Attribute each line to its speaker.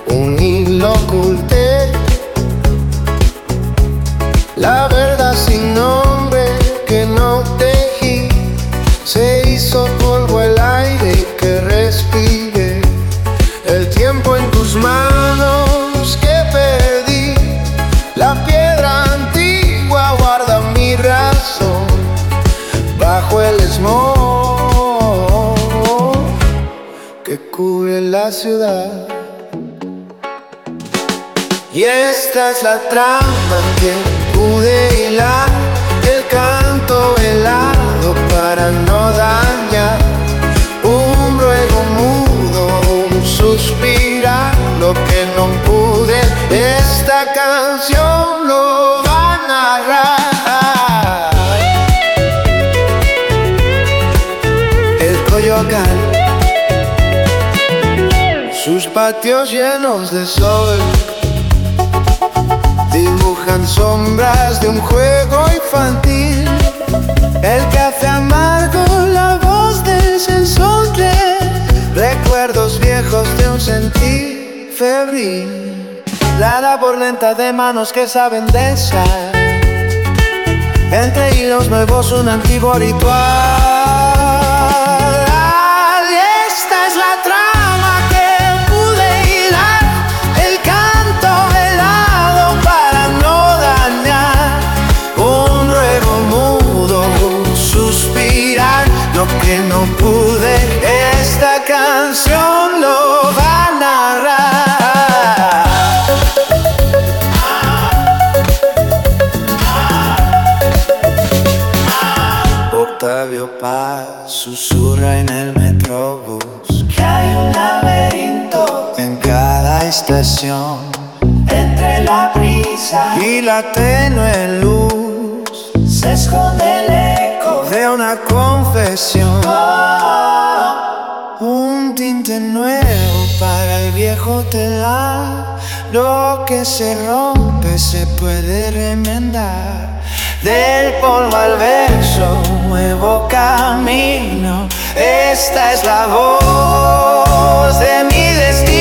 Speaker 1: un hilo oculté, la verdad sin nombre que no tejí. Se hizo polvo el aire que respiré, el tiempo en tus manos que perdí. La piedra antigua guarda mi razón bajo el smog que cubre la ciudad. Y esta es la trama que pude hilar, el canto helado para no dañar, un ruego mudo, un suspirar, lo que no pude, esta canción lo va a narrar. El Coyoacán, sus patios llenos de sol, dibujan sombras de un juego infantil. El café amargo, la voz del sensontle, recuerdos viejos de un sentir febril. La labor lenta de manos que saben de sal, entre hilos nuevos un antiguo ritual. Y esta es la trama que pude hilar, el canto helado para no dañar, un ruego mudo, un suspirar, lo que no pude, esta canción lo va a narrar. Octavio Paz susurra en el metrobús que hay un laberinto en cada estación, entre la brisa y la tenue luz se esconde el eco de una confesión. Un tinte nuevo para el viejo telar, lo que se rompe se puede remendar. Del polvo al verso, nuevo camino, esta es la voz de mi destino.